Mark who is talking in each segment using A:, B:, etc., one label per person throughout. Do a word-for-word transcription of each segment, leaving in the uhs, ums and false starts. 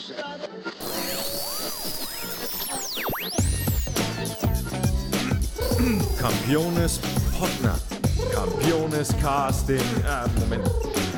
A: Campiones Potnat. Campiones Casting. Äh, Moment.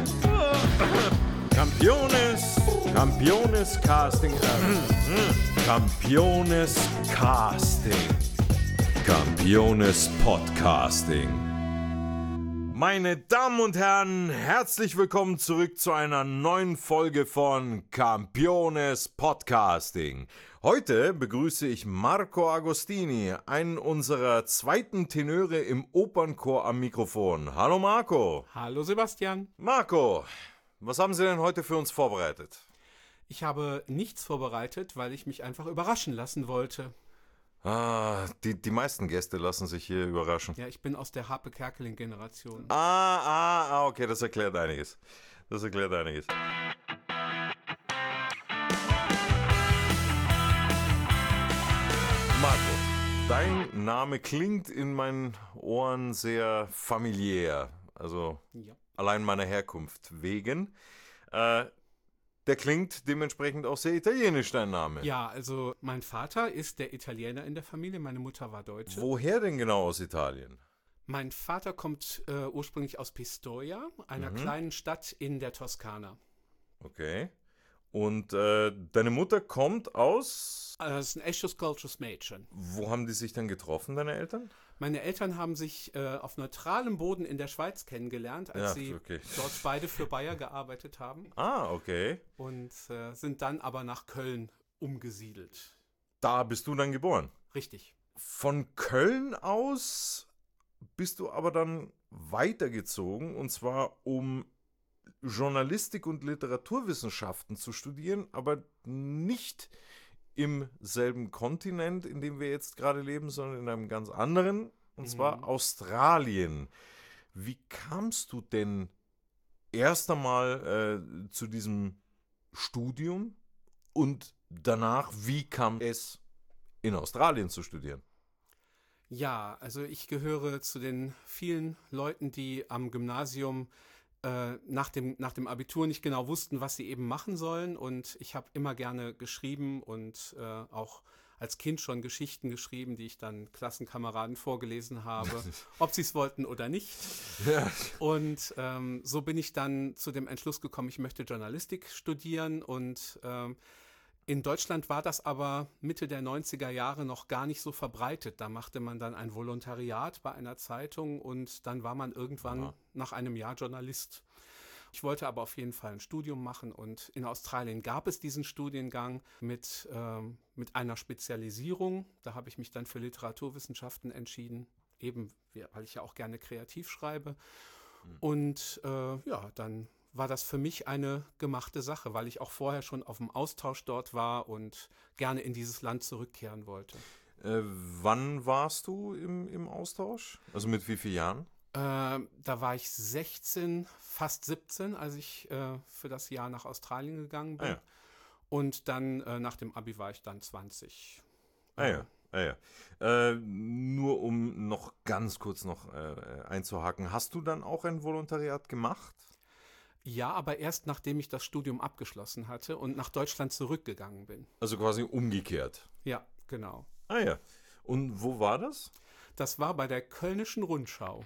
A: Campiones. Campiones Casting. Äh, Campiones Casting. Campiones Podcasting. Meine Damen und Herren, herzlich willkommen zurück zu einer neuen Folge von Campiones Podcasting. Heute begrüße ich Marco Agostini, einen unserer zweiten Tenöre im Opernchor am Mikrofon. Hallo Marco.
B: Hallo Sebastian.
A: Marco, was haben Sie denn heute für uns vorbereitet?
B: Ich habe nichts vorbereitet, weil ich mich einfach überraschen lassen wollte.
A: Ah, die, die meisten Gäste lassen sich hier überraschen.
B: Ja, ich bin aus der Harpe-Kerkeling-Generation.
A: Ah, ah, ah, okay, das erklärt einiges. Das erklärt einiges. Marco, dein Name klingt in meinen Ohren sehr familiär. Also
B: Ja.
A: allein meiner Herkunft wegen. Äh, der klingt dementsprechend auch sehr italienisch, dein Name.
B: Ja, also mein Vater ist der Italiener in der Familie, meine Mutter war Deutsche.
A: Woher denn genau aus Italien?
B: Mein Vater kommt äh, ursprünglich aus Pistoia, einer
A: Mhm.
B: kleinen Stadt in der Toskana.
A: Okay. Und äh, deine Mutter kommt aus...
B: Äh, Das ist ein echtes cultures Mädchen.
A: Wo haben die sich dann getroffen, deine Eltern?
B: Meine Eltern haben sich äh, auf neutralem Boden in der Schweiz kennengelernt, als
A: Ja,
B: sie
A: okay.
B: dort beide für Bayer gearbeitet haben
A: Ah, okay.
B: und äh, sind dann aber nach Köln umgesiedelt.
A: Da bist du dann geboren.
B: Richtig.
A: Von Köln aus bist du aber dann weitergezogen, und zwar um Journalistik und Literaturwissenschaften zu studieren, aber nicht im selben Kontinent, in dem wir jetzt gerade leben, sondern in einem ganz anderen, und
B: Mhm.
A: zwar Australien. Wie kamst du denn erst einmal äh, zu diesem Studium und danach, wie kam es, in Australien zu studieren?
B: Ja, also ich gehöre zu den vielen Leuten, die am Gymnasium äh, nach dem, nach dem Abitur nicht genau wussten, was sie eben machen sollen. Und ich habe immer gerne geschrieben und äh, auch als Kind schon Geschichten geschrieben, die ich dann Klassenkameraden vorgelesen habe, ob sie es wollten oder nicht.
A: Ja.
B: Und ähm, so bin ich dann zu dem Entschluss gekommen, ich möchte Journalistik studieren. Und ähm, in Deutschland war das aber Mitte der neunziger Jahre noch gar nicht so verbreitet. Da machte man dann ein Volontariat bei einer Zeitung und dann war man irgendwann
A: Ja.
B: nach einem Jahr Journalist. Ich wollte aber auf jeden Fall ein Studium machen und in Australien gab es diesen Studiengang mit, ähm, mit einer Spezialisierung. Da habe ich mich dann für Literaturwissenschaften entschieden, eben weil ich ja auch gerne kreativ schreibe. Und äh, ja, dann war das für mich eine gemachte Sache, weil ich auch vorher schon auf dem Austausch dort war und gerne in dieses Land zurückkehren wollte.
A: Äh, wann warst du im, im Austausch? Also mit wie vielen Jahren?
B: Äh, da war ich sechzehn, fast siebzehn, als ich äh, für das Jahr nach Australien gegangen bin.
A: Ah ja.
B: Und dann äh, nach dem Abi war ich dann zwanzig.
A: Ah ja, ah ja. Äh, nur um noch ganz kurz noch äh, einzuhaken, hast du dann auch ein Volontariat gemacht?
B: Ja, aber erst nachdem ich das Studium abgeschlossen hatte und nach Deutschland zurückgegangen bin.
A: Also quasi umgekehrt.
B: Ja, genau.
A: Ah ja. Und wo war das?
B: Das war bei der Kölnischen Rundschau.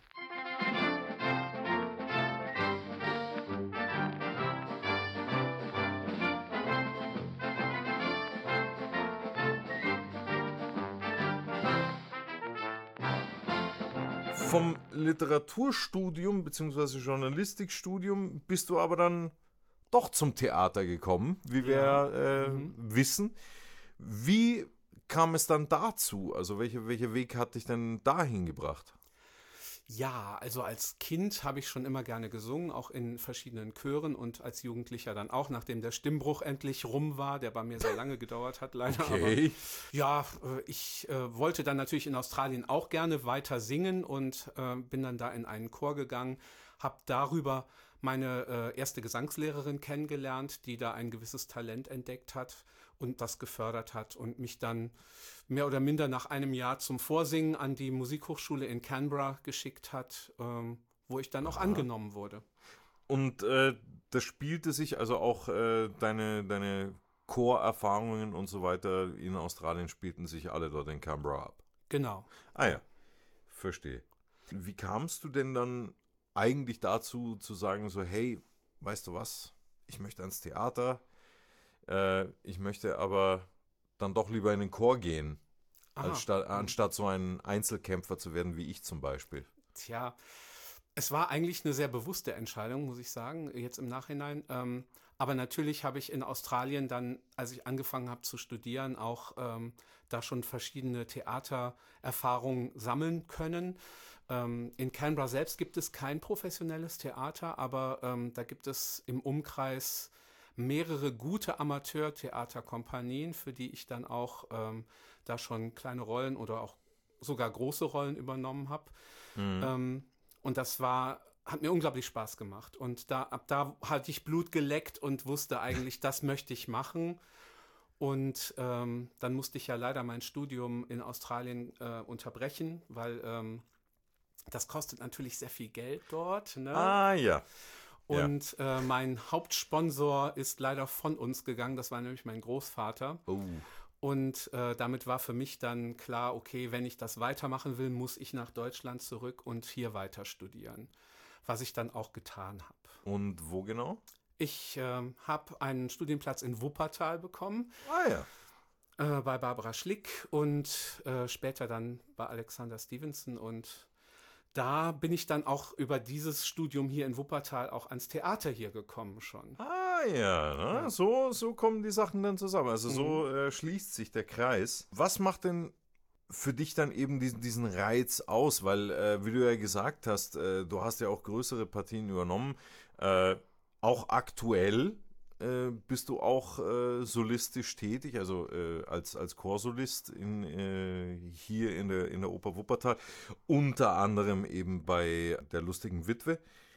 A: Vom Literaturstudium bzw. Journalistikstudium bist du aber dann doch zum Theater gekommen, wie wir
B: Ja.
A: äh,
B: Mhm.
A: wissen. Wie kam es dann dazu? Also welcher welcher Weg hat dich denn dahin gebracht?
B: Ja, also als Kind habe ich schon immer gerne gesungen, auch in verschiedenen Chören und als Jugendlicher dann auch, nachdem der Stimmbruch endlich rum war, der bei mir sehr lange gedauert hat, leider.
A: Okay.
B: Aber ja, äh, ich äh, wollte dann natürlich in Australien auch gerne weiter singen und äh, bin dann da in einen Chor gegangen, habe darüber meine äh, erste Gesangslehrerin kennengelernt, die da ein gewisses Talent entdeckt hat und das gefördert hat und mich dann mehr oder minder nach einem Jahr zum Vorsingen an die Musikhochschule in Canberra geschickt hat, ähm, wo ich dann auch
A: Aha.
B: angenommen wurde.
A: Und äh, das spielte sich also auch äh, deine, deine Chorerfahrungen und so weiter in Australien spielten sich alle dort in Canberra ab.
B: Genau.
A: Ah ja, verstehe. Wie kamst du denn dann eigentlich dazu, zu sagen so, hey, weißt du was, ich möchte ans Theater, äh, ich möchte aber dann doch lieber in den Chor gehen, als statt, anstatt so ein Einzelkämpfer zu werden, wie ich zum Beispiel?
B: Tja, es war eigentlich eine sehr bewusste Entscheidung, muss ich sagen, jetzt im Nachhinein. Ähm, aber natürlich habe ich in Australien dann, als ich angefangen habe zu studieren, auch ähm, da schon verschiedene Theatererfahrungen sammeln können. Ähm, in Canberra selbst gibt es kein professionelles Theater, aber ähm, da gibt es im Umkreis mehrere gute Amateurtheaterkompanien, für die ich dann auch ähm, da schon kleine Rollen oder auch sogar große Rollen übernommen habe.
A: Mhm.
B: Ähm, und das war, hat mir unglaublich Spaß gemacht. Und da, ab da hatte ich Blut geleckt und wusste eigentlich, das möchte ich machen. Und ähm, dann musste ich ja leider mein Studium in Australien äh, unterbrechen, weil ähm, das kostet natürlich sehr viel Geld dort. Ne?
A: Ah ja. Ja.
B: Und äh, mein Hauptsponsor ist leider von uns gegangen. Das war nämlich mein Großvater.
A: Oh.
B: Und äh, damit war für mich dann klar, okay, wenn ich das weitermachen will, muss ich nach Deutschland zurück und hier weiter studieren. Was ich dann auch getan habe.
A: Und wo genau?
B: Ich äh, habe einen Studienplatz in Wuppertal bekommen.
A: Ah ja.
B: Äh, bei Barbara Schlick und äh, später dann bei Alexander Stevenson. Und da bin ich dann auch über dieses Studium hier in Wuppertal auch ans Theater hier gekommen schon.
A: Ah ja, ne?
B: Ja.
A: So, so kommen die Sachen dann zusammen. Also
B: Mhm.
A: so äh, schließt sich der Kreis. Was macht denn für dich dann eben diesen, diesen Reiz aus? Weil, äh, wie du ja gesagt hast, äh, du hast ja auch größere Partien übernommen. Äh, auch aktuell äh, bist du auch äh, solistisch tätig, also äh, als, als Chorsolist in, äh, hier in der, in der Oper Wuppertal. Unter anderem eben bei der Lustigen Witwe.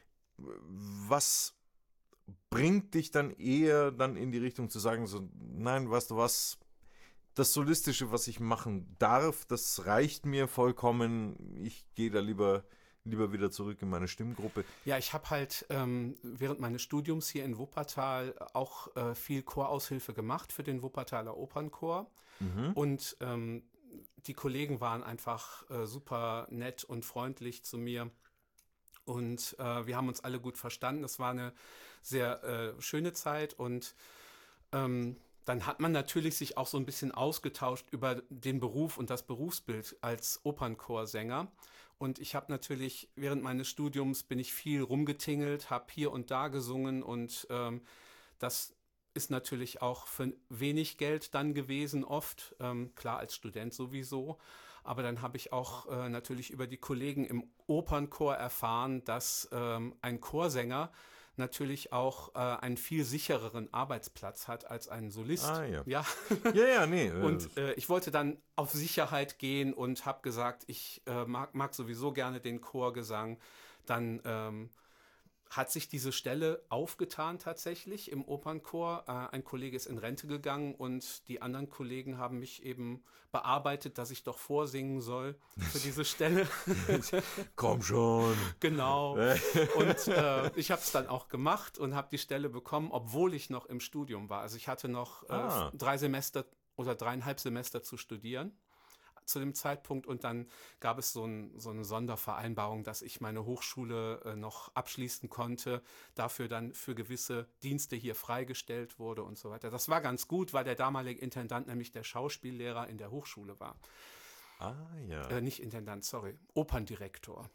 A: Was bringt dich dann eher dann in die Richtung zu sagen, so, nein, weißt du was, das Solistische, was ich machen darf, das reicht mir vollkommen. Ich gehe da lieber, lieber wieder zurück in meine Stimmgruppe.
B: Ja, ich habe halt ähm, während meines Studiums hier in Wuppertal auch äh, viel Choraushilfe gemacht für den Wuppertaler Opernchor.
A: Mhm.
B: Und ähm, die Kollegen waren einfach äh, super nett und freundlich zu mir. Und äh, wir haben uns alle gut verstanden. Es war eine sehr äh, schöne Zeit. Und ähm, dann hat man natürlich sich auch so ein bisschen ausgetauscht über den Beruf und das Berufsbild als Opernchorsänger. Und ich habe natürlich, während meines Studiums bin ich viel rumgetingelt, habe hier und da gesungen und ähm, das ist natürlich auch für wenig Geld dann gewesen oft, ähm, klar als Student sowieso. Aber dann habe ich auch äh, natürlich über die Kollegen im Opernchor erfahren, dass ähm, ein Chorsänger natürlich auch äh, einen viel sichereren Arbeitsplatz hat als ein Solist.
A: Ah ja.
B: Ja.
A: Ja, ja, nee.
B: Und äh, ich wollte dann auf Sicherheit gehen und habe gesagt, ich äh, mag, mag sowieso gerne den Chorgesang. Dann ähm, hat sich diese Stelle aufgetan tatsächlich im Opernchor. Äh, ein Kollege ist in Rente gegangen und die anderen Kollegen haben mich eben bearbeitet, dass ich doch vorsingen soll für diese Stelle.
A: Komm schon.
B: Genau. Und äh, ich habe es dann auch gemacht und habe die Stelle bekommen, obwohl ich noch im Studium war. Also ich hatte noch äh,
A: Ah.
B: drei Semester oder dreieinhalb Semester zu studieren zu dem Zeitpunkt und dann gab es so, ein, so eine Sondervereinbarung, dass ich meine Hochschule äh, noch abschließen konnte, dafür dann für gewisse Dienste hier freigestellt wurde und so weiter. Das war ganz gut, weil der damalige Intendant nämlich der Schauspiellehrer in der Hochschule war.
A: Ah ja.
B: Äh, nicht Intendant, sorry, Operndirektor.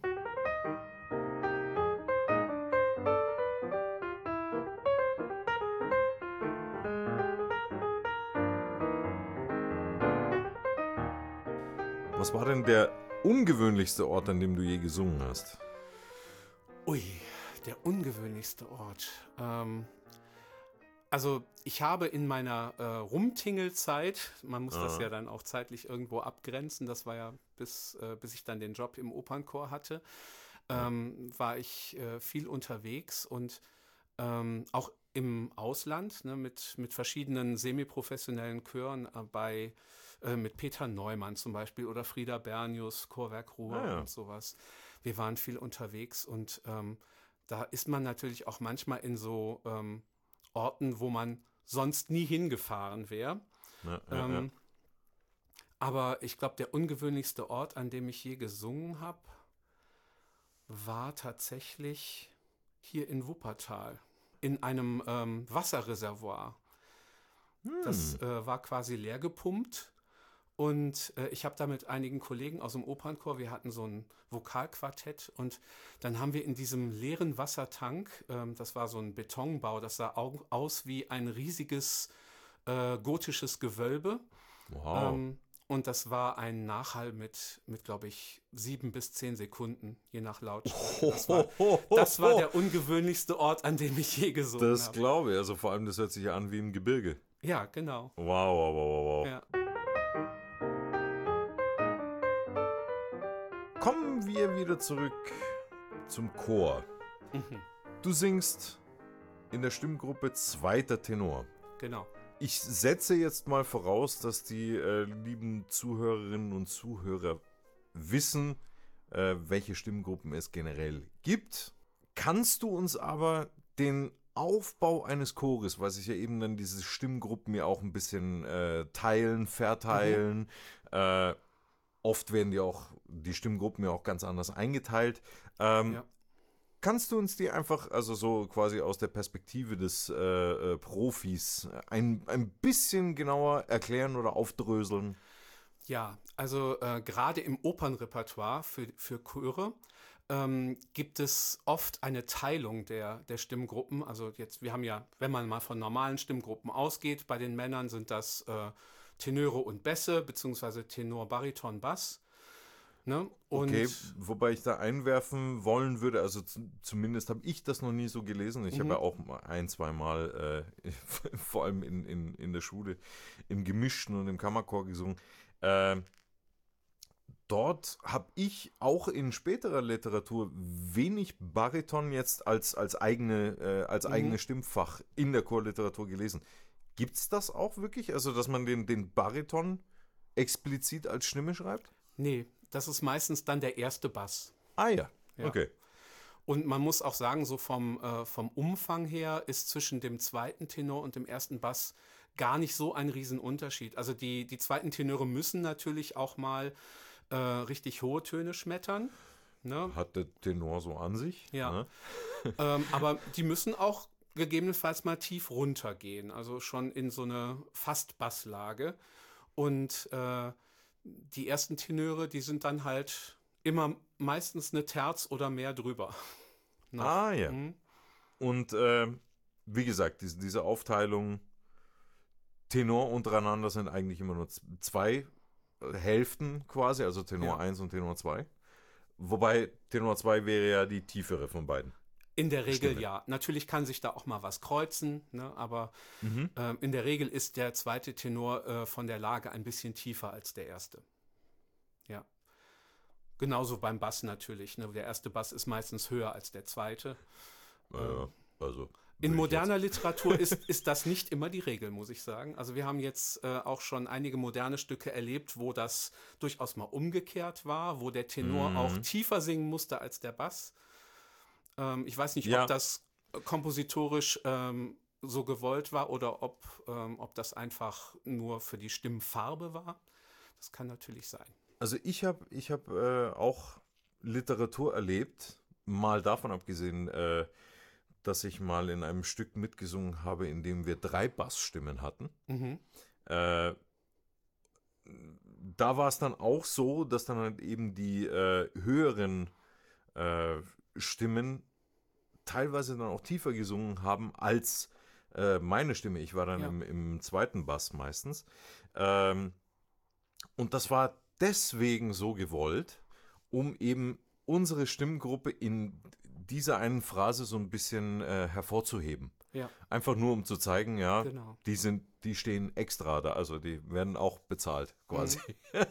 A: Was war denn der ungewöhnlichste Ort, an dem du je gesungen hast?
B: Ui, der ungewöhnlichste Ort. Ähm, also ich habe in meiner äh, Rumtingelzeit, man muss das
A: Ah.
B: ja dann auch zeitlich irgendwo abgrenzen, das war ja bis, äh, bis ich dann den Job im Opernchor hatte, ähm, war ich äh, viel unterwegs und ähm, auch im Ausland, ne, mit, mit verschiedenen semiprofessionellen Chören äh, bei äh, mit Peter Neumann zum Beispiel oder Frieda Bernius, Chorwerk Ruhr
A: Ah, ja.
B: und sowas. Wir waren viel unterwegs und ähm, da ist man natürlich auch manchmal in so ähm, Orten, wo man sonst nie hingefahren wäre.
A: Ja, ja,
B: ähm,
A: ja.
B: Aber ich glaube, der ungewöhnlichste Ort, an dem ich je gesungen habe, war tatsächlich hier in Wuppertal, in einem ähm, Wasserreservoir. Das
A: Hm.
B: äh, war quasi leer gepumpt und äh, ich habe da mit einigen Kollegen aus dem Opernchor, wir hatten so ein Vokalquartett und dann haben wir in diesem leeren Wassertank, ähm, das war so ein Betonbau, das sah au aus wie ein riesiges äh, gotisches Gewölbe.
A: Wow.
B: Ähm, und das war ein Nachhall mit, mit glaube ich, sieben bis zehn Sekunden, je nach Lautstärke. Das war, das war der ungewöhnlichste Ort, an dem ich je gesungen
A: Das
B: habe.
A: glaube ich. Also vor allem, das hört sich ja an wie im Gebirge.
B: Ja, genau.
A: Wow, wow, wow, wow, wow.
B: Ja.
A: Kommen wir wieder zurück zum Chor.
B: Mhm.
A: Du singst in der Stimmgruppe zweiter Tenor.
B: Genau.
A: Ich setze jetzt mal voraus, dass die äh, lieben Zuhörerinnen und Zuhörer wissen, äh, welche Stimmgruppen es generell gibt. Kannst du uns aber den Aufbau eines Chores, weil sich ja eben dann diese Stimmgruppen ja auch ein bisschen äh, teilen, verteilen, mhm. äh, oft werden die auch, die Stimmgruppen ja auch ganz anders eingeteilt. Ähm,
B: Ja.
A: Kannst du uns die einfach, also so quasi aus der Perspektive des äh, äh, Profis, ein, ein bisschen genauer erklären oder aufdröseln?
B: Ja, also äh, gerade im Opernrepertoire für, für Chöre ähm, gibt es oft eine Teilung der, der Stimmgruppen. Also jetzt, wir haben ja, wenn man mal von normalen Stimmgruppen ausgeht, bei den Männern sind das äh, Tenöre und Bässe, beziehungsweise Tenor, Bariton, Bass. Ne? Und
A: Okay, wobei ich da einwerfen wollen würde, also z- zumindest habe ich das noch nie so gelesen. Ich
B: Mhm.
A: habe ja auch mal ein, zwei Mal, äh, vor allem in, in, in der Schule, im Gemischten und im Kammerchor gesungen. Äh, dort habe ich auch in späterer Literatur wenig Bariton jetzt als, als, eigene, äh, als
B: Mhm.
A: eigene Stimmfach in der Chorliteratur gelesen. Gibt es das auch wirklich? Also, dass man den, den Bariton explizit als Stimme schreibt?
B: nee, das ist meistens dann der erste Bass.
A: Ah ja,
B: Ja.
A: okay.
B: Und man muss auch sagen, so vom, äh, vom Umfang her ist zwischen dem zweiten Tenor und dem ersten Bass gar nicht so ein Riesenunterschied. Also die, die zweiten Tenöre müssen natürlich auch mal äh, richtig hohe Töne schmettern. Ne?
A: Hat der Tenor so an sich.
B: Ja.
A: Ne?
B: ähm, aber die müssen auch gegebenenfalls mal tief runtergehen, also schon in so eine Fast-Basslage. Und äh, die ersten Tenöre, die sind dann halt immer meistens eine Terz oder mehr drüber. Noch.
A: Ah ja.
B: Mhm.
A: Und äh, wie gesagt, diese, diese Aufteilung Tenor untereinander sind eigentlich immer nur z- zwei Hälften quasi, also Tenor
B: Ja.
A: eins und Tenor zwei. Wobei Tenor zwei wäre ja die tiefere von beiden.
B: In der Regel
A: Stimme.
B: ja. Natürlich kann sich da auch mal was kreuzen, ne? Aber
A: Mhm.
B: ähm, in der Regel ist der zweite Tenor äh, von der Lage ein bisschen tiefer als der erste. Ja. Genauso beim Bass natürlich. Ne? Der erste Bass ist meistens höher als der zweite.
A: Äh, also
B: In
A: würde ich
B: moderner Literatur ist, ist das nicht immer die Regel, muss ich sagen. Also wir haben jetzt äh, auch schon einige moderne Stücke erlebt, wo das durchaus mal umgekehrt war, wo der Tenor
A: Mhm.
B: auch tiefer singen musste als der Bass. Ähm, ich weiß nicht,
A: Ja.
B: ob das kompositorisch ähm, so gewollt war oder ob, ähm, ob das einfach nur für die Stimmfarbe war. Das kann natürlich sein.
A: Also ich habe ich hab, äh, auch Literatur erlebt, mal davon abgesehen, äh, dass ich mal in einem Stück mitgesungen habe, in dem wir drei Bassstimmen hatten.
B: Mhm.
A: Äh, da war es dann auch so, dass dann halt eben die äh, höheren äh, Stimmen teilweise dann auch tiefer gesungen haben als äh, meine Stimme. Ich war dann
B: Ja.
A: im, im zweiten Bass meistens. Ähm, und das war deswegen so gewollt, um eben unsere Stimmgruppe in dieser einen Phrase so ein bisschen äh, hervorzuheben.
B: Ja,
A: Einfach nur, um zu zeigen, ja,
B: genau.
A: die sind, die stehen extra da, also die werden auch bezahlt, quasi.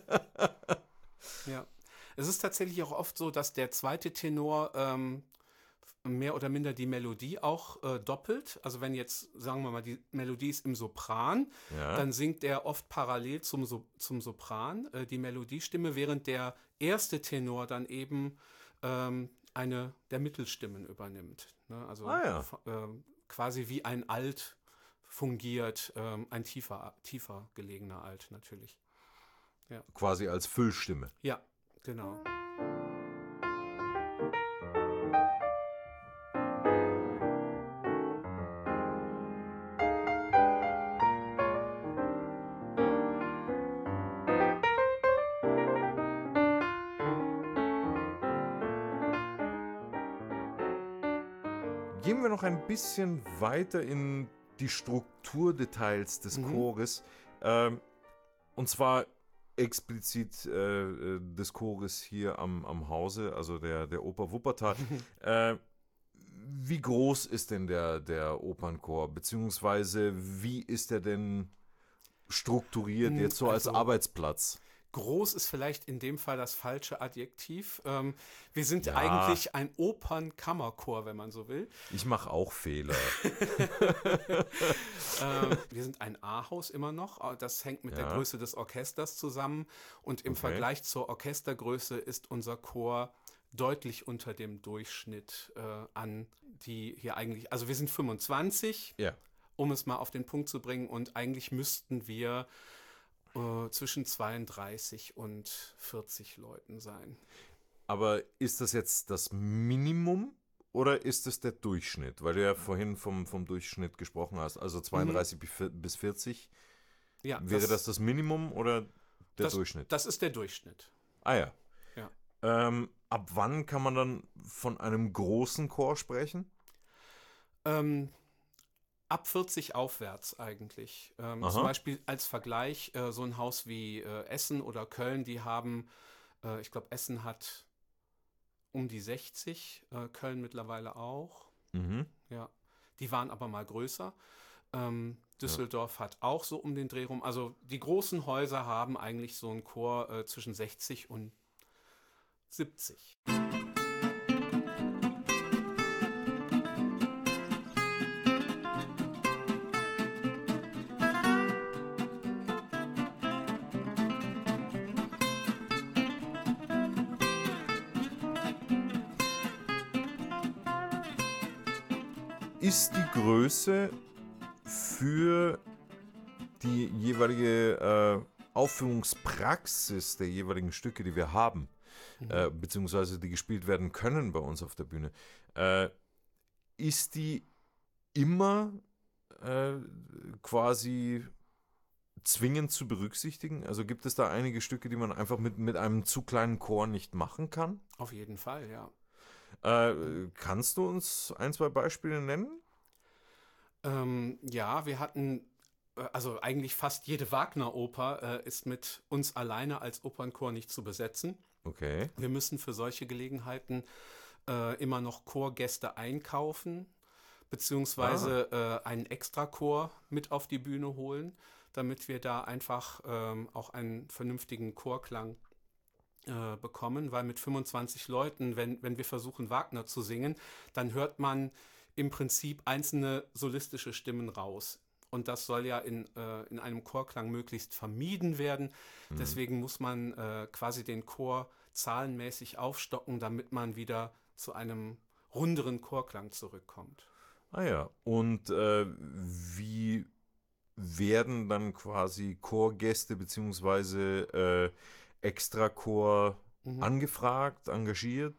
B: Ja. Es ist tatsächlich auch oft so, dass der zweite Tenor ähm, mehr oder minder die Melodie auch äh, doppelt. Also wenn jetzt, sagen wir mal, die Melodie ist im Sopran,
A: Ja.
B: dann singt er oft parallel zum, so zum Sopran äh, die Melodiestimme, während der erste Tenor dann eben ähm, eine der Mittelstimmen übernimmt. Ne? Also
A: Ah ja.
B: f- ähm, quasi wie ein Alt fungiert, ähm, ein tiefer, tiefer gelegener Alt natürlich. Ja.
A: Quasi als Füllstimme.
B: Ja, genau.
A: Gehen wir noch ein bisschen weiter in die Strukturdetails des
B: Mhm.
A: Chores. Ähm, und zwar explizit äh, des Chores hier am, am Hause, also der, der Oper Wuppertal. äh, wie groß ist denn der, der Opernchor? Beziehungsweise wie ist er denn strukturiert
B: Mm,
A: jetzt so als
B: also-
A: Arbeitsplatz?
B: Groß ist vielleicht in dem Fall das falsche Adjektiv. Ähm, wir sind
A: Ja.
B: eigentlich ein Opernkammerchor, wenn man so will.
A: Ich mache auch Fehler.
B: ähm, wir sind ein A-Haus immer noch. Das hängt mit
A: Ja.
B: der Größe des Orchesters zusammen. Und im
A: Okay.
B: Vergleich zur Orchestergröße ist unser Chor deutlich unter dem Durchschnitt äh, an, die hier eigentlich, also wir sind fünfundzwanzig,
A: Ja.
B: um es mal auf den Punkt zu bringen. Und eigentlich müssten wir äh, zwischen zweiunddreißig und vierzig Leuten sein.
A: Aber ist das jetzt das Minimum oder ist es der Durchschnitt? Weil du ja vorhin vom, vom Durchschnitt gesprochen hast, also zweiunddreißig bis vierzig.
B: Ja,
A: Wäre das das Minimum oder der
B: das,
A: Durchschnitt?
B: Das ist der Durchschnitt.
A: Ah ja.
B: Ja.
A: Ähm, ab wann kann man dann von einem großen Chor sprechen?
B: Ähm, ab vierzig aufwärts eigentlich. Ähm,
A: Aha.
B: zum Beispiel als Vergleich äh, so ein Haus wie äh, Essen oder Köln, die haben, äh, ich glaube, Essen hat um die sechzig, äh, Köln mittlerweile auch.
A: Mhm.
B: Ja, die waren aber mal größer. Ähm, Düsseldorf hat auch so um den Dreh rum. Also die großen Häuser haben eigentlich so einen Chor äh, zwischen sechzig und siebzig.
A: Ist die Größe für die jeweilige äh, Aufführungspraxis der jeweiligen Stücke, die wir haben,
B: Mhm.
A: äh, beziehungsweise die gespielt werden können bei uns auf der Bühne, äh, ist die immer äh, quasi zwingend zu berücksichtigen? Also gibt es da einige Stücke, die man einfach mit, mit einem zu kleinen Chor nicht machen kann?
B: Auf jeden Fall, ja.
A: Äh, kannst du uns ein, zwei Beispiele nennen?
B: Ähm, ja, wir hatten, äh, also eigentlich fast jede Wagner-Oper äh, ist mit uns alleine als Opernchor nicht zu besetzen.
A: Okay.
B: Wir müssen für solche Gelegenheiten äh, immer noch Chorgäste einkaufen, beziehungsweise äh, einen Extrachor mit auf die Bühne holen, damit wir da einfach ähm, auch einen vernünftigen Chorklang äh, bekommen, weil mit fünfundzwanzig Leuten, wenn, wenn wir versuchen, Wagner zu singen, dann hört man im Prinzip einzelne solistische Stimmen raus. Und das soll ja in, äh, in einem Chorklang möglichst vermieden werden.
A: Mhm.
B: Deswegen muss man äh, quasi den Chor zahlenmäßig aufstocken, damit man wieder zu einem runderen Chorklang zurückkommt.
A: Ah ja, und äh, wie werden dann quasi Chorgäste bzw. äh, Extrachor
B: Mhm.
A: angefragt, engagiert?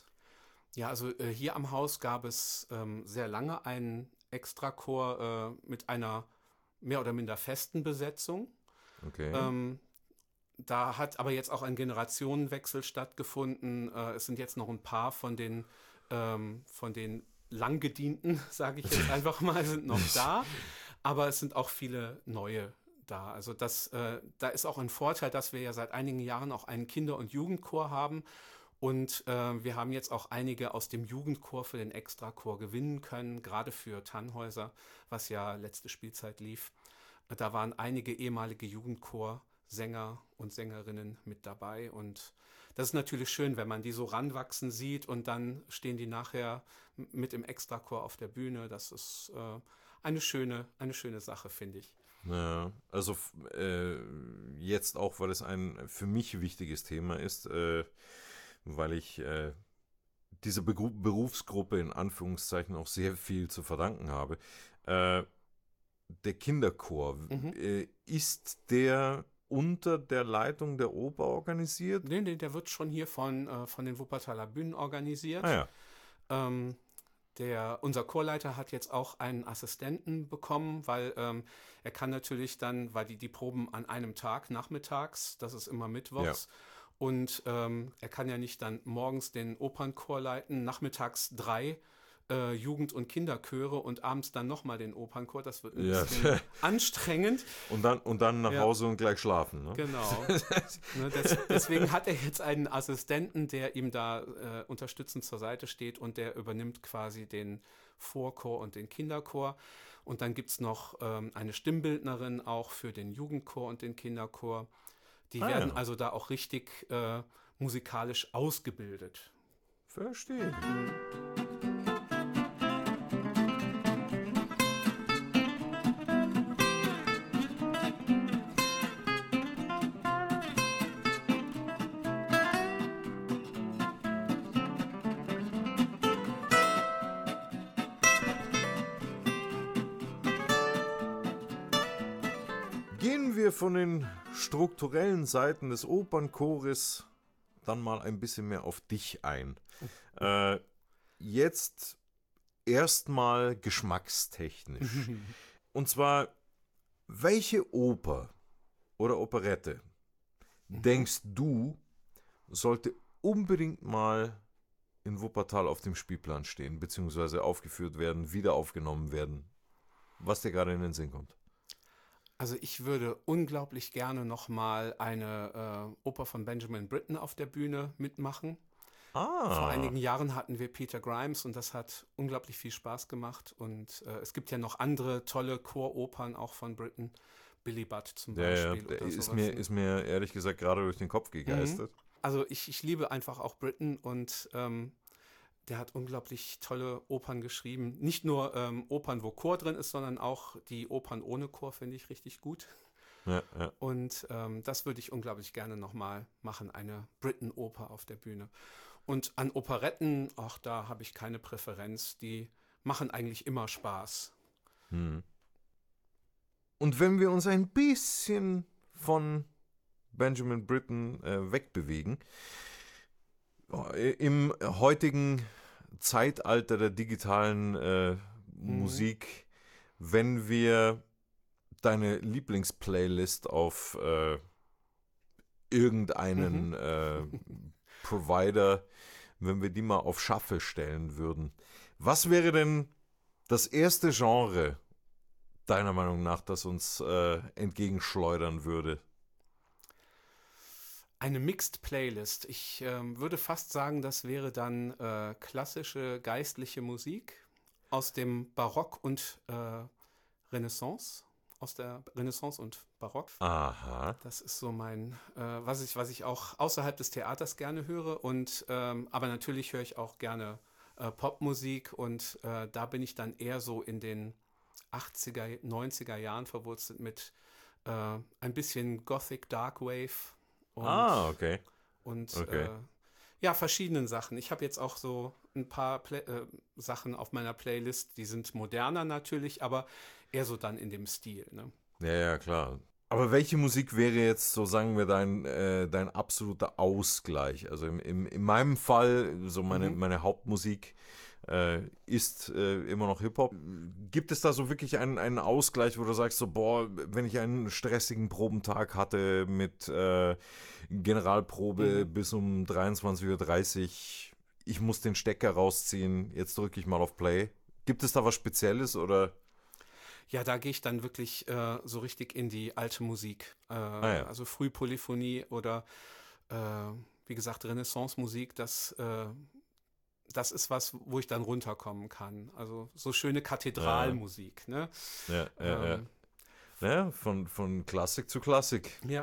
B: Ja, also äh, hier am Haus gab es ähm, sehr lange einen Extrachor äh, mit einer mehr oder minder festen Besetzung.
A: Okay.
B: Ähm, da hat aber jetzt auch ein Generationenwechsel stattgefunden. Äh, es sind jetzt noch ein paar von den, ähm, von den Langgedienten, sage ich jetzt einfach mal, sind noch da. Aber es sind auch viele neue da. Also das, äh, da ist auch ein Vorteil, dass wir ja seit einigen Jahren auch einen Kinder- und Jugendchor haben. Und äh, wir haben jetzt auch einige aus dem Jugendchor für den Extrachor gewinnen können, gerade für Tannhäuser, was ja letzte Spielzeit lief. Da waren einige ehemalige Jugendchorsänger und Sängerinnen mit dabei. Und das ist natürlich schön, wenn man die so ranwachsen sieht und dann stehen die nachher mit im Extrachor auf der Bühne. Das ist äh, eine schöne, eine schöne Sache, finde ich.
A: Ja, also äh, jetzt auch, weil es ein für mich wichtiges Thema ist, äh, weil ich äh, dieser Berufsgruppe in Anführungszeichen auch sehr viel zu verdanken habe. Äh, der Kinderchor.
B: Mhm.
A: Äh, ist der unter der Leitung der Oper organisiert?
B: Nee, nee, der wird schon hier von, äh, von den Wuppertaler Bühnen organisiert.
A: Ah ja.
B: Ähm, der, unser Chorleiter hat jetzt auch einen Assistenten bekommen, weil ähm, er kann natürlich dann, weil die, die Proben an einem Tag nachmittags, das ist immer mittwochs, und ähm, er kann ja nicht dann morgens den Opernchor leiten, nachmittags drei äh, Jugend- und Kinderchöre und abends dann nochmal den Opernchor. Das wird ein
A: Ja.
B: bisschen anstrengend.
A: Und dann, und dann nach
B: Ja.
A: Hause und gleich schlafen. Ne?
B: Genau. Ne, des, deswegen hat er jetzt einen Assistenten, der ihm da äh, unterstützend zur Seite steht und der übernimmt quasi den Vorchor und den Kinderchor. Und dann gibt es noch ähm, eine Stimmbildnerin auch für den Jugendchor und den Kinderchor. Die
A: Ah,
B: werden
A: ja.
B: also da auch richtig äh, musikalisch ausgebildet.
A: Verstehe. Gehen wir von den strukturellen Seiten des Opernchores dann mal ein bisschen mehr auf dich ein. Äh, jetzt erstmal geschmackstechnisch. Und zwar, welche Oper oder Operette
B: Mhm.
A: denkst du, sollte unbedingt mal in Wuppertal auf dem Spielplan stehen, beziehungsweise aufgeführt werden, wieder aufgenommen werden? Was dir gerade in den Sinn kommt.
B: Also ich würde unglaublich gerne nochmal eine äh, Oper von Benjamin Britten auf der Bühne mitmachen.
A: Ah.
B: Vor einigen Jahren hatten wir Peter Grimes und das hat unglaublich viel Spaß gemacht. Und äh, es gibt ja noch andere tolle Choropern auch von Britten. Billy Budd zum
A: Ja, ja,
B: Beispiel.
A: der
B: oder
A: ist
B: sowas,
A: mir,
B: ne?
A: ist mir ehrlich gesagt gerade durch den Kopf gegeistert.
B: Also ich, ich liebe einfach auch Britten und ähm, der hat unglaublich tolle Opern geschrieben. Nicht nur ähm, Opern, wo Chor drin ist, sondern auch die Opern ohne Chor finde ich richtig gut.
A: Ja, ja.
B: Und ähm, das würde ich unglaublich gerne nochmal machen, eine Britten-Oper auf der Bühne. Und an Operetten, ach, da habe ich keine Präferenz. Die machen eigentlich immer Spaß.
A: Hm. Und wenn wir uns ein bisschen von Benjamin Britten äh, wegbewegen, im heutigen Zeitalter der digitalen äh, Musik, wenn wir deine Lieblingsplaylist auf äh, irgendeinen
B: Mhm.
A: äh, Provider, wenn wir die mal auf Shuffle stellen würden, was wäre denn das erste Genre, deiner Meinung nach, das uns äh, entgegenschleudern würde?
B: Eine Mixed Playlist. Ich ähm, würde fast sagen, das wäre dann äh, klassische geistliche Musik aus dem Barock und äh, Renaissance, aus der Renaissance und Barock.
A: Aha.
B: Das ist so mein, äh, was ich, was ich auch außerhalb des Theaters gerne höre. Und ähm, aber natürlich höre ich auch gerne äh, Popmusik und äh, da bin ich dann eher so in den achtziger, neunziger Jahren verwurzelt mit äh, ein bisschen Gothic Dark Wave. Und,
A: ah, okay.
B: Und
A: okay.
B: Äh, ja, verschiedenen Sachen. Ich habe jetzt auch so ein paar Play äh, Sachen auf meiner Playlist, die sind moderner natürlich, aber eher so dann in dem Stil. Ne?
A: Ja, ja, klar. Aber welche Musik wäre jetzt, so sagen wir, dein, äh, dein absoluter Ausgleich? Also im, im, in meinem Fall, so meine,
B: Mhm.
A: meine Hauptmusik äh, ist äh, immer noch Hip-Hop. Gibt es da so wirklich einen, einen Ausgleich, wo du sagst, so, boah, wenn ich einen stressigen Probentag hatte mit äh, Generalprobe
B: Mhm.
A: bis um dreiundzwanzig Uhr dreißig, ich muss den Stecker rausziehen, jetzt drücke ich mal auf Play. Gibt es da was Spezielles oder?
B: Ja, da gehe ich dann wirklich äh, so richtig in die alte Musik. Äh,
A: Ah, ja.
B: Also Frühpolyphonie oder äh, wie gesagt Renaissance-Musik, das, äh, das ist was, wo ich dann runterkommen kann. Also so schöne Kathedralmusik. Ne?
A: Ja, ja,
B: Ähm,
A: ja. Ja, von, von Klassik zu Klassik.
B: ja.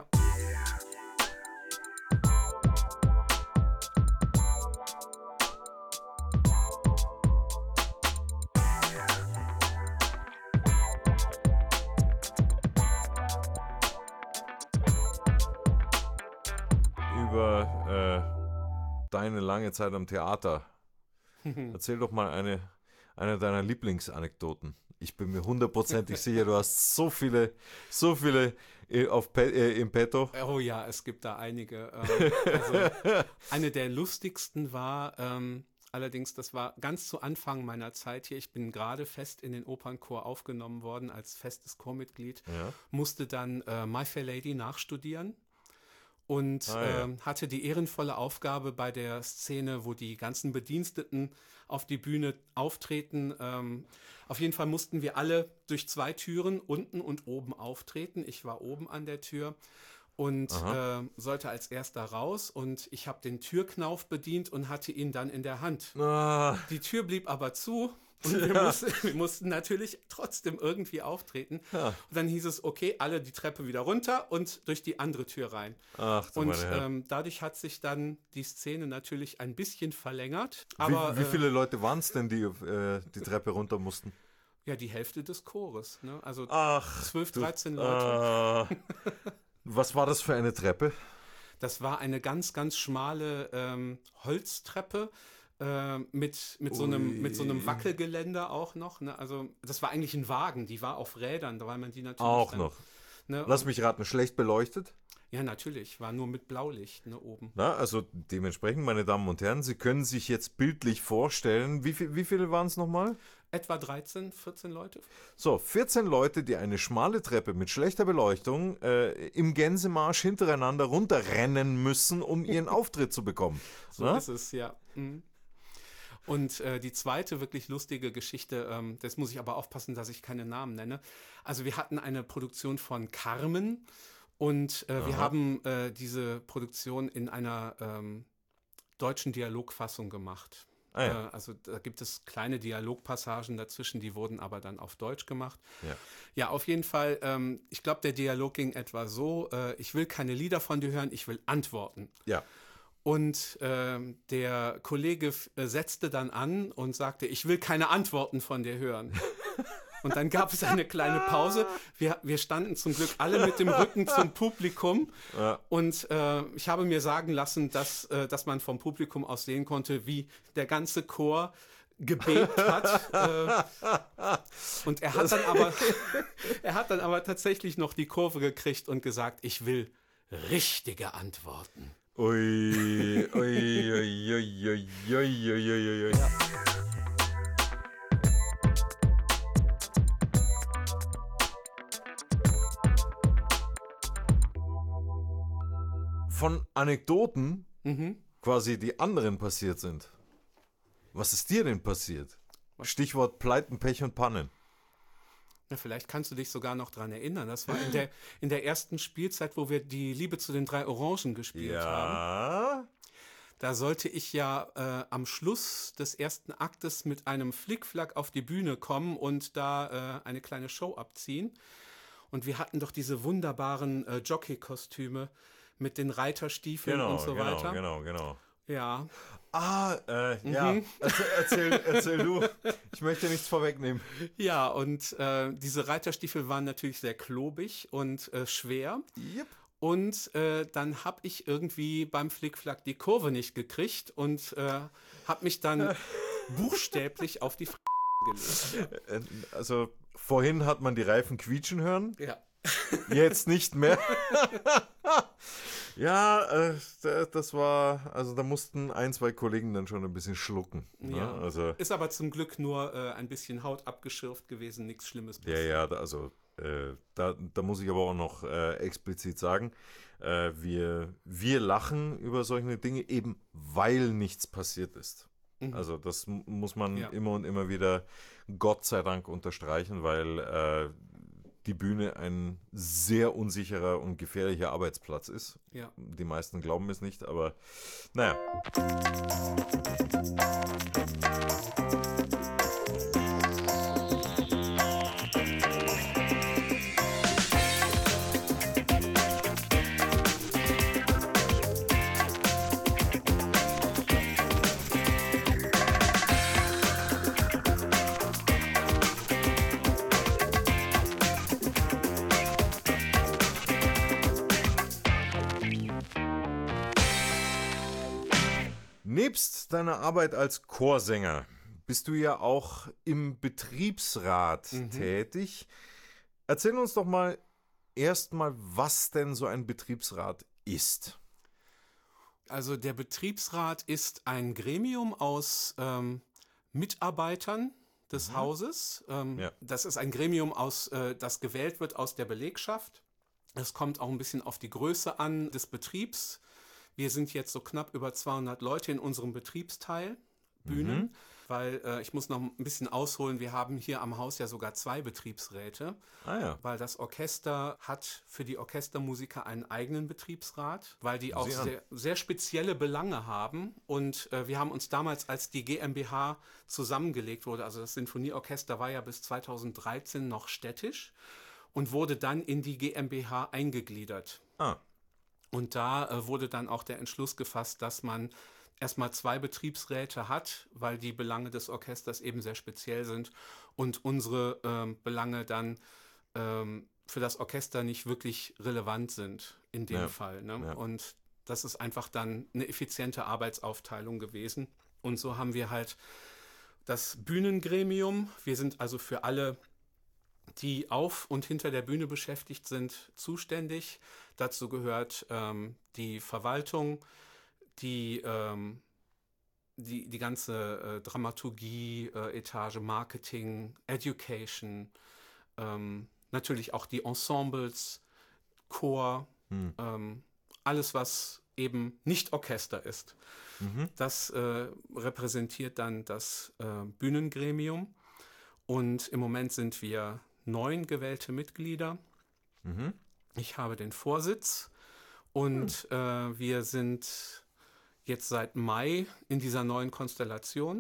A: Über äh, deine lange Zeit am Theater. Erzähl doch mal eine, eine deiner Lieblingsanekdoten. Ich bin mir hundertprozentig sicher, du hast so viele, so viele äh, auf Pe äh, im Petto.
B: Oh ja, es gibt da einige. Ähm, also eine der lustigsten war, ähm, allerdings, das war ganz zu Anfang meiner Zeit hier. Ich bin gerade fest in den Opernchor aufgenommen worden als festes Chormitglied,
A: Ja.
B: musste dann äh, My Fair Lady nachstudieren. Und
A: Ah, ja.
B: ähm, hatte die ehrenvolle Aufgabe bei der Szene, wo die ganzen Bediensteten auf die Bühne auftreten. Ähm, auf jeden Fall mussten wir alle durch zwei Türen unten und oben auftreten. Ich war oben an der Tür und äh, sollte als erster raus. Und ich habe den Türknauf bedient und hatte ihn dann in der Hand.
A: Ah,
B: Die Tür blieb aber zu. Und wir,
A: Ja.
B: mussten, wir mussten natürlich trotzdem irgendwie auftreten.
A: Ja.
B: Und dann hieß es, okay, alle die Treppe wieder runter und durch die andere Tür rein.
A: ach du
B: Und
A: meine Herren.
B: ähm, dadurch hat sich dann die Szene natürlich ein bisschen verlängert. Aber
A: wie, wie
B: äh,
A: viele Leute waren es denn, die äh, die Treppe runter mussten?
B: ja, die Hälfte des Chores. Ne? Also
A: Ach,
B: zwölf,
A: du-
B: dreizehn Leute.
A: Äh, was war das für eine Treppe?
B: Das war eine ganz, ganz schmale ähm, Holztreppe. äh, Mit, mit, so einem, mit so einem
A: Ui.
B: Wackelgeländer auch noch. Ne? Also das war eigentlich ein Wagen, die war auf Rädern, weil man die natürlich
A: Auch
B: dann,
A: noch.
B: Ne?
A: Lass mich raten, schlecht beleuchtet?
B: Ja, natürlich, war nur mit Blaulicht ne, oben.
A: Na, also dementsprechend, meine Damen und Herren, Sie können sich jetzt bildlich vorstellen, wie, viel, wie viele waren es nochmal?
B: Etwa dreizehn, vierzehn Leute.
A: So, vierzehn Leute, die eine schmale Treppe mit schlechter Beleuchtung äh, im Gänsemarsch hintereinander runterrennen müssen, um ihren Auftritt zu bekommen.
B: So
A: Na?
B: ist es, ja. Mhm. Und äh, die zweite wirklich lustige Geschichte, ähm, das muss ich aber aufpassen, dass ich keine Namen nenne. Also wir hatten eine Produktion von Carmen und äh, wir
A: Aha.
B: haben äh, diese Produktion in einer ähm, deutschen Dialogfassung gemacht.
A: Ah, ja.
B: Äh, also da gibt es kleine Dialogpassagen dazwischen, die wurden aber dann auf Deutsch gemacht.
A: Ja.
B: Ja, auf jeden Fall, ähm, ich glaube, der Dialog ging etwa so, äh, ich will keine Lieder von dir hören, ich will Antworten.
A: Ja.
B: Und ähm, der Kollege f- äh, setzte dann an und sagte, ich will keine Antworten von dir hören. Und dann gab es eine kleine Pause. Wir, wir standen zum Glück alle mit dem Rücken zum Publikum.
A: Ja.
B: Und äh, ich habe mir sagen lassen, dass, äh, dass man vom Publikum aus sehen konnte, wie der ganze Chor gebebt hat. äh, und er hat, dann aber, er hat dann aber tatsächlich noch die Kurve gekriegt und gesagt, ich will richtige Antworten.
A: Ui, ui, ui, ui, ui, ui, ui, ui, ui. Von Anekdoten,
B: Mhm.
A: quasi die anderen passiert sind. Was ist dir denn passiert?
B: Was?
A: Stichwort Pleiten, Pech und Pannen.
B: Ja, vielleicht kannst du dich sogar noch dran erinnern. Das war in der, in der ersten Spielzeit, wo wir die Liebe zu den drei Orangen gespielt haben.
A: Ja.
B: Da sollte ich ja äh, am Schluss des ersten Aktes mit einem Flickflack auf die Bühne kommen und da äh, eine kleine Show abziehen. Und wir hatten doch diese wunderbaren äh, Jockey-Kostüme mit den Reiterstiefeln
A: Genau,
B: und so
A: genau,
B: weiter.
A: genau, genau.
B: Ja,
A: Ah, äh, ja.
B: Mhm.
A: Erzähl, erzähl, erzähl du. Ich möchte nichts vorwegnehmen.
B: ja, und äh, diese Reiterstiefel waren natürlich sehr klobig und äh, schwer.
A: Yep.
B: Und äh, dann habe ich irgendwie beim Flickflack die Kurve nicht gekriegt und äh, habe mich dann buchstäblich auf die F gelegt.
A: Äh, Also, vorhin hat man die Reifen quietschen hören,
B: Ja.
A: jetzt nicht mehr. Ja, äh, da- das war, also da mussten ein, zwei Kollegen dann schon ein bisschen schlucken. Ne?
B: Ja.
A: Also,
B: Ist aber zum Glück nur äh, ein bisschen Haut abgeschürft gewesen, nichts Schlimmes.
A: ja, ja, da- also äh, da, da muss ich aber auch noch äh, explizit sagen, äh, wir, wir lachen über solche Dinge eben, weil nichts passiert ist.
B: Mhm.
A: Also das m- muss man
B: Ja.
A: immer und immer wieder Gott sei Dank unterstreichen, weil äh, die Bühne ein sehr unsicherer und gefährlicher Arbeitsplatz ist.
B: Ja.
A: Die meisten glauben es nicht, aber naja. Nebst deiner Arbeit als Chorsänger bist du ja auch im Betriebsrat
B: Mhm.
A: tätig. Erzähl uns doch mal erstmal, was denn so ein Betriebsrat ist.
B: Also der Betriebsrat ist ein Gremium aus ähm, Mitarbeitern des
A: Mhm.
B: Hauses. Ähm,
A: Ja.
B: Das ist ein Gremium, aus, äh, das gewählt wird aus der Belegschaft. Es kommt auch ein bisschen auf die Größe an des Betriebs. Wir sind jetzt so knapp über zweihundert Leute in unserem Betriebsteil, Bühnen,
A: Mhm.
B: weil äh, ich muss noch ein bisschen ausholen. Wir haben hier am Haus ja sogar zwei Betriebsräte,
A: Ah ja.
B: weil das Orchester hat für die Orchestermusiker einen eigenen Betriebsrat, weil die auch
A: Sieh an.
B: sehr, sehr spezielle Belange haben. Und äh, wir haben uns damals, als die GmbH zusammengelegt wurde, also das Sinfonieorchester war ja bis zweitausenddreizehn noch städtisch und wurde dann in die GmbH eingegliedert.
A: Ah.
B: Und da äh, wurde dann auch der Entschluss gefasst, dass man erstmal zwei Betriebsräte hat, weil die Belange des Orchesters eben sehr speziell sind und unsere ähm, Belange dann ähm, für das Orchester nicht wirklich relevant sind in dem
A: Ja,
B: Fall. Ne?
A: ja.
B: Und das ist einfach dann eine effiziente Arbeitsaufteilung gewesen. Und so haben wir halt das Bühnengremium. Wir sind also für alle, die auf und hinter der Bühne beschäftigt sind, zuständig. Dazu gehört ähm, die Verwaltung, die, ähm, die, die ganze äh, Dramaturgie, äh, Etage, Marketing, Education, ähm, natürlich auch die Ensembles, Chor,
A: Hm.
B: ähm, alles, was eben nicht Orchester ist.
A: Mhm.
B: Das äh, repräsentiert dann das äh, Bühnengremium. Und im Moment sind wir neun gewählte Mitglieder.
A: Mhm.
B: Ich habe den Vorsitz und äh, wir sind jetzt seit Mai in dieser neuen Konstellation.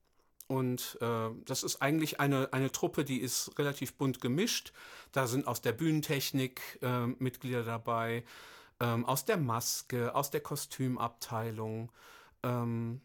B: Und äh, das ist eigentlich eine, eine Truppe, die ist relativ bunt gemischt. Da sind aus der Bühnentechnik äh, Mitglieder dabei, ähm, aus der Maske, aus der Kostümabteilung ähm,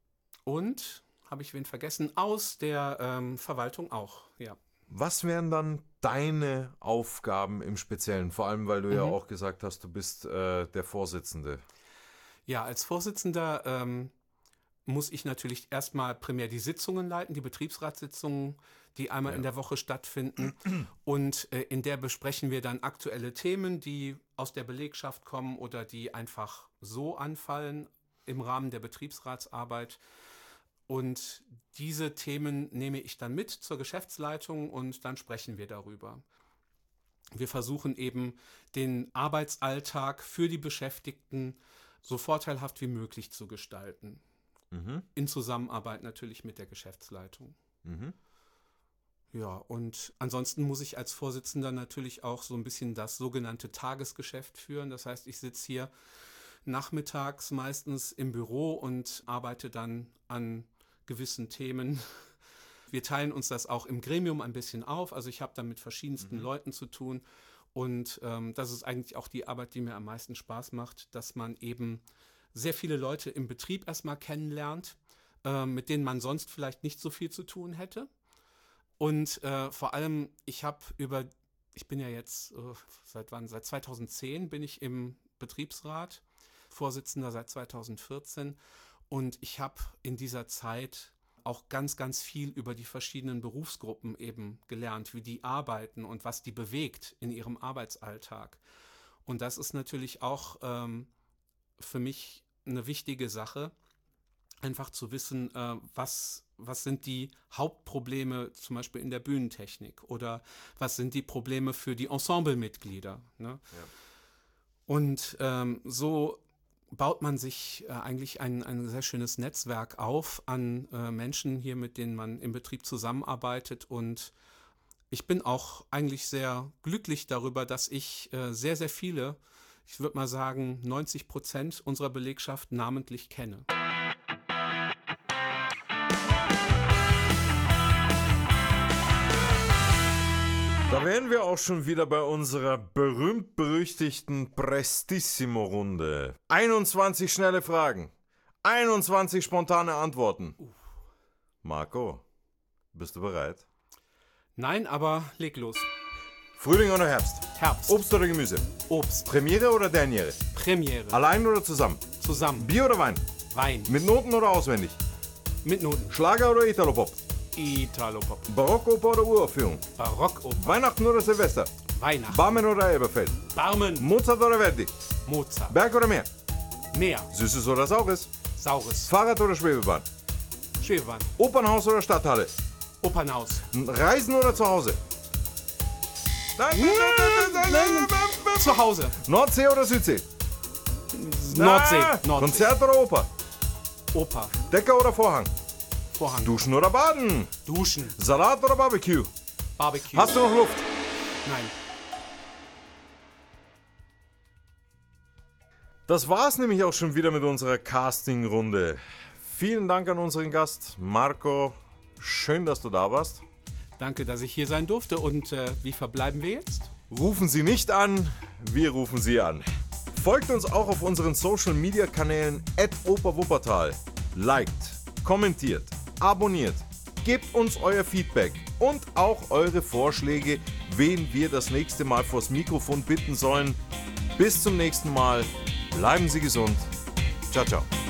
B: und, habe ich wen vergessen, aus der ähm, Verwaltung auch, ja.
A: Was wären dann deine Aufgaben im Speziellen? Vor allem, weil du ja
B: Mhm.
A: auch gesagt hast, du bist äh, der Vorsitzende.
B: Ja, als Vorsitzender ähm, muss ich natürlich erstmal primär die Sitzungen leiten, die Betriebsratssitzungen, die einmal
A: Ja.
B: in der Woche stattfinden. Und äh, in der besprechen wir dann aktuelle Themen, die aus der Belegschaft kommen oder die einfach so anfallen im Rahmen der Betriebsratsarbeit. Und diese Themen nehme ich dann mit zur Geschäftsleitung und dann sprechen wir darüber. Wir versuchen eben den Arbeitsalltag für die Beschäftigten so vorteilhaft wie möglich zu gestalten.
A: Mhm.
B: In Zusammenarbeit natürlich mit der Geschäftsleitung.
A: Mhm.
B: Ja, und ansonsten muss ich als Vorsitzender natürlich auch so ein bisschen das sogenannte Tagesgeschäft führen. Das heißt, ich sitze hier nachmittags meistens im Büro und arbeite dann an gewissen Themen. Wir teilen uns das auch im Gremium ein bisschen auf. Also ich habe da mit verschiedensten
A: Mhm.
B: Leuten zu tun. Und ähm, das ist eigentlich auch die Arbeit, die mir am meisten Spaß macht, dass man eben sehr viele Leute im Betrieb erstmal kennenlernt, äh, mit denen man sonst vielleicht nicht so viel zu tun hätte. Und äh, vor allem, ich habe über, ich bin ja jetzt, äh, seit wann? Seit zweitausendzehn bin ich im Betriebsrat, Vorsitzender seit zweitausendvierzehn. Und ich habe in dieser Zeit auch ganz, ganz viel über die verschiedenen Berufsgruppen eben gelernt, wie die arbeiten und was die bewegt in ihrem Arbeitsalltag. Und das ist natürlich auch ähm, für mich eine wichtige Sache, einfach zu wissen, äh, was, was sind die Hauptprobleme zum Beispiel in der Bühnentechnik oder was sind die Probleme für die Ensemblemitglieder. Ne?
A: Ja.
B: Und ähm, so baut man sich äh, eigentlich ein, ein sehr schönes Netzwerk auf an äh, Menschen hier, mit denen man im Betrieb zusammenarbeitet. Und ich bin auch eigentlich sehr glücklich darüber, dass ich äh, sehr, sehr viele, ich würde mal sagen neunzig Prozent unserer Belegschaft namentlich kenne.
A: Da wären wir auch schon wieder bei unserer berühmt-berüchtigten Prestissimo-Runde. einundzwanzig schnelle Fragen, einundzwanzig spontane Antworten. Marco, bist du bereit?
B: Nein, aber leg los.
A: Frühling oder Herbst?
B: Herbst,
A: Obst oder Gemüse?
B: Obst,
A: Premiere oder Derniere?
B: Premiere,
A: Allein oder zusammen?
B: zusammen,
A: Bier oder Wein?
B: Wein,
A: Mit Noten oder auswendig?
B: Mit Noten.
A: Schlager oder Italopop?
B: Italopop.
A: Barockoper oder Uraufführung?
B: Barockoper.
A: Weihnachten oder Silvester?
B: Weihnachten.
A: Barmen oder Elberfeld?
B: Barmen.
A: Mozart oder Verdi?
B: Mozart.
A: Berg oder Meer?
B: Meer.
A: Süßes oder Saures?
B: Saures.
A: Fahrrad oder Schwebebahn?
B: Schwebebahn.
A: Opernhaus oder Stadthalle?
B: Opernhaus.
A: Reisen oder zu Hause? Nein, nein, nein, nein, nein, nein.
B: Zu Hause.
A: Nordsee oder Südsee?
B: Nordsee.
A: Ah,
B: Nordsee.
A: Konzert oder Oper?
B: Oper.
A: Decke oder Vorhang?
B: Vorhang.
A: Duschen oder Baden?
B: Duschen.
A: Salat oder Barbecue?
B: Barbecue.
A: Hast du noch Luft?
B: Nein.
A: Das war's nämlich auch schon wieder mit unserer Casting-Runde. Vielen Dank an unseren Gast Marco. Schön, dass du da warst.
B: Danke, dass ich hier sein durfte. Und äh, wie verbleiben wir jetzt?
A: Rufen Sie nicht an, wir rufen Sie an. Folgt uns auch auf unseren Social-Media-Kanälen at operwuppertal. Liked, kommentiert, abonniert, gebt uns euer Feedback und auch eure Vorschläge, wen wir das nächste Mal vors Mikrofon bitten sollen. Bis zum nächsten Mal. Bleiben Sie gesund. Ciao, ciao.